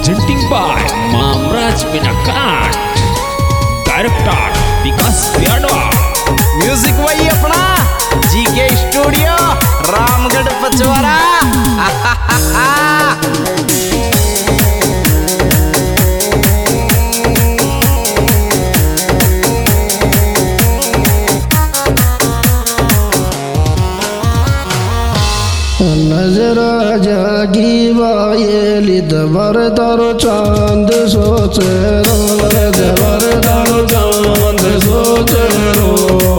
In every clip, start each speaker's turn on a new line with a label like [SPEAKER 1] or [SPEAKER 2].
[SPEAKER 1] presenting by Mamraj Pinakat, director Vikas Vyadwa,
[SPEAKER 2] music वही अपना GK studio Ramgarh Pachwara.
[SPEAKER 3] नजरा जागी बाये दबर तारो चांद सोचे रो, दबर तारो चांद सोचे रो।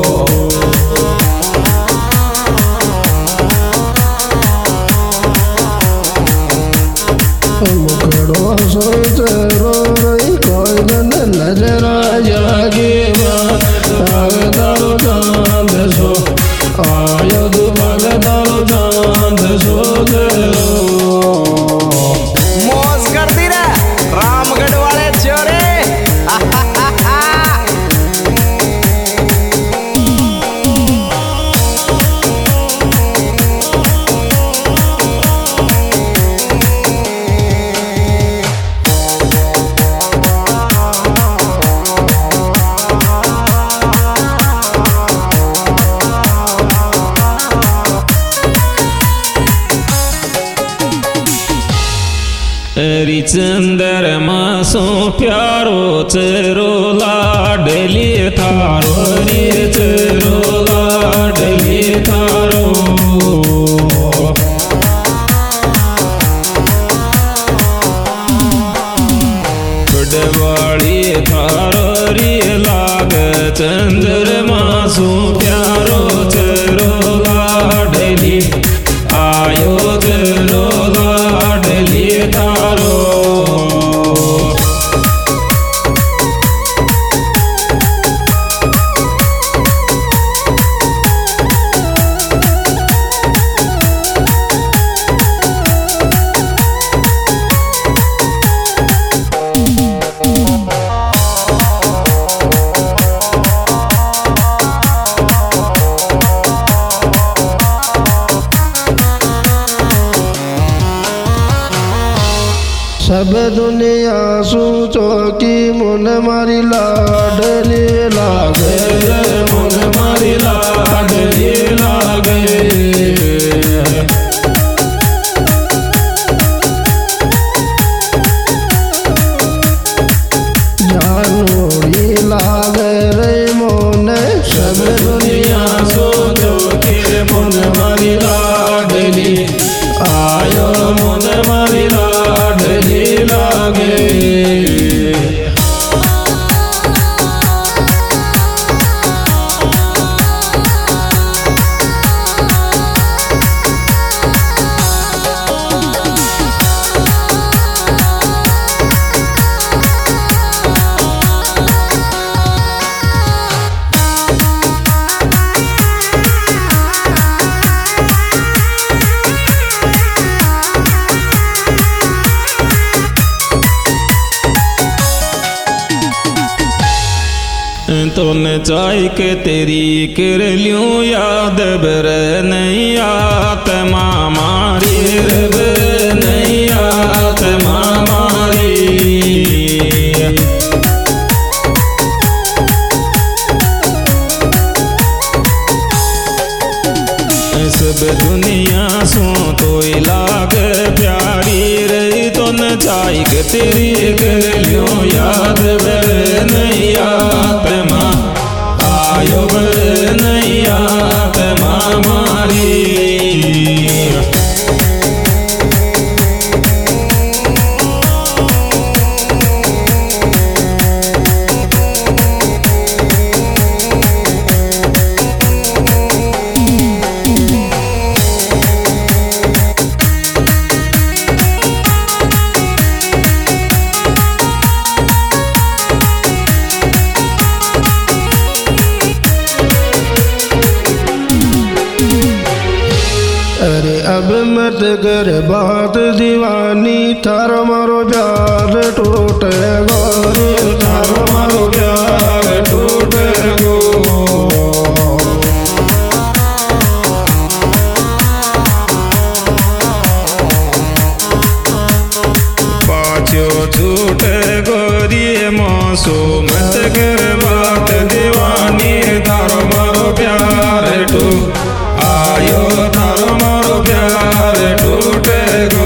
[SPEAKER 3] मुखड़ो सोचे रो रही कोई दिन नजरा जागी बाये तारो चांद सो आयो दुबल तारो चांद सोचे रो।
[SPEAKER 2] मौज कर दी रे रामगढ़ वाले छोरे।
[SPEAKER 4] री चंद्रमा सो प्यारो चेरो लाडली थारो, रे चेरो लाडली थारो। बड़वाड़ी थारो रे लाग चंद्रमा सो प्यारो चेरो लाडली आयो चेरो लाडली थारो।
[SPEAKER 3] सब दुनिया सोचो कि मुन मारी लाडली लागे,
[SPEAKER 4] मुन मारी लाडली लागे।
[SPEAKER 3] जानोड़ी लागे रे मोने।
[SPEAKER 4] सब दुनिया सोचो कि मुन मारी लाडली आयो, मुन मारी लाडली लागे। तोने चाह के तेरी कर लियो याद बर नहीं आत मामारी, बर नहीं आत मामारी। सब दुनिया सो तो लाग प्यारी रही, तोने चाह के तेरी कर लियो याद बर नहीं आत माँ आयो, बर नहीं आत मामारी।
[SPEAKER 3] अरे अब मत कर बात दीवानी, थार मारो प्यार टूटे गो रे, थार मारो प्यार टूटे गो। पाँचों
[SPEAKER 4] सो मत कर बात दीवानी थारो मारो प्यार टूट आयो थारो मारो प्यार टूटे गो।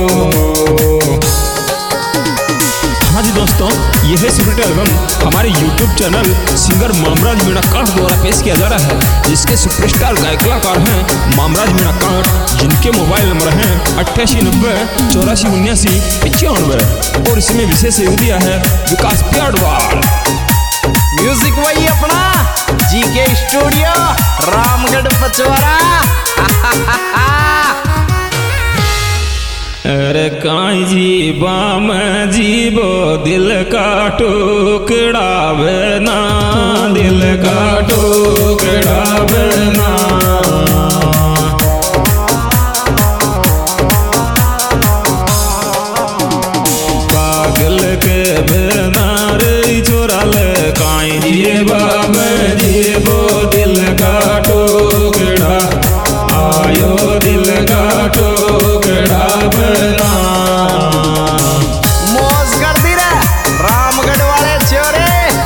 [SPEAKER 1] हाँ जी दोस्तों, यह है सुपरहिट एल्बम हमारे YouTube channel singer Mamraj Meena काट द्वारा पेश किया जा रहा है, जिसके सुपरस्टार गायक कलाकार हैं मामराज मीणा काट, जिनके मोबाइल नंबर हैं 8890 84 79 95 और इसमें विशेष सहयोग दिया है विकास प्याडवाल।
[SPEAKER 2] म्यूजिक वही अपना जीके स्टूडियो रामगढ़ पचवरा।
[SPEAKER 4] अरे काई जी बाम जीबो दिल का टुकड़ा बना, दिल का टुकड़ा बना। पागल के बना रे चोराल काई जी बाम जीबो दिल का टुकड़ा आयो दिल का टुकड़ा बना।
[SPEAKER 2] मौज कर दी रे रामगढ़ वाले छोरे।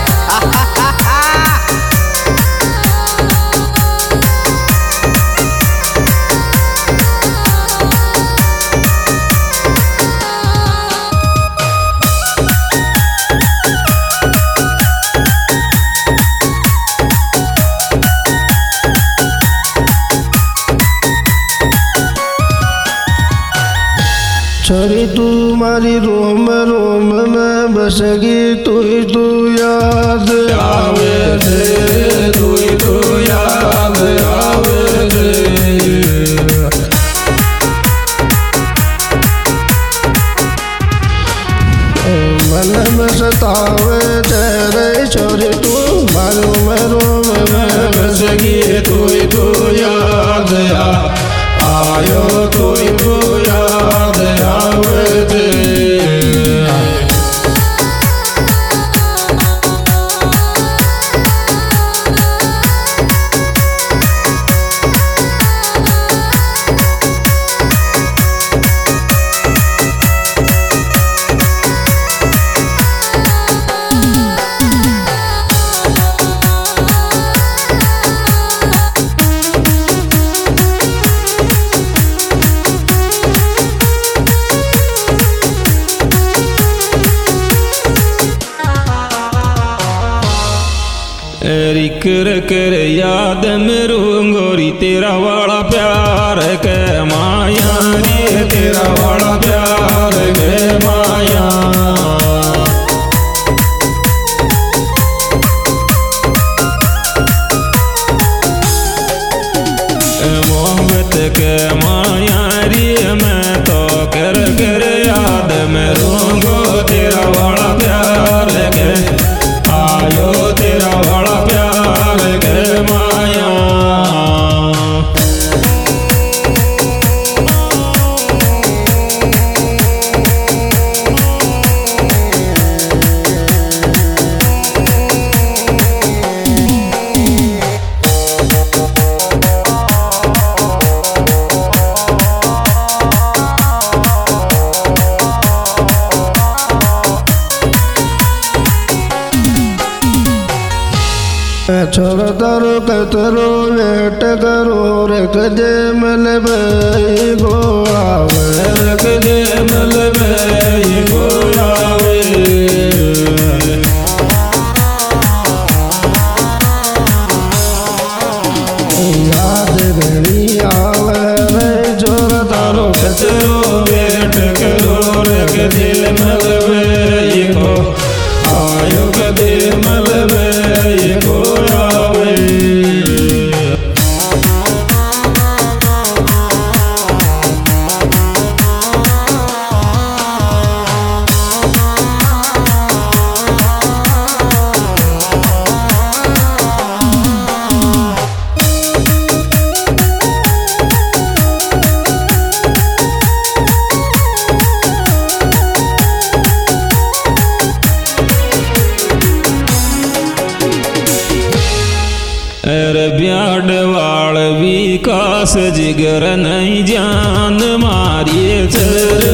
[SPEAKER 3] छोरी तू मारी रोम रोम में बसगी, तू ही तू याद आवे दे,
[SPEAKER 4] तू ही तो याद आवे दे।
[SPEAKER 3] मन में सतावे तेरे छोरी तू मारो में रोम में बसगी,
[SPEAKER 4] तू ही तो याद आयो, तू ही तो याद आवे दे। कर कर याद में रूंगोरी तेरा वाला प्यार के माया रे, तेरा वाला प्यार के माया। मोहब्बत के माया रे मैं तो कर कर याद में रूंगो तेरा वाला प्यार के आयो, तेरा वाला प्यार के माया।
[SPEAKER 3] छोड़ दरो कतरो वेट करो रख दे मल बई गो आवे,
[SPEAKER 4] रख दे मल बई गो आवे।
[SPEAKER 3] याद घड़ी आवे रे छोड़ दरो
[SPEAKER 4] कतरो वेट करो रख दिल मल बई गो आयो, कदे मल बई गो आवे। अरे ब्याडवाल विकास जिगर नहीं जान मारिए चर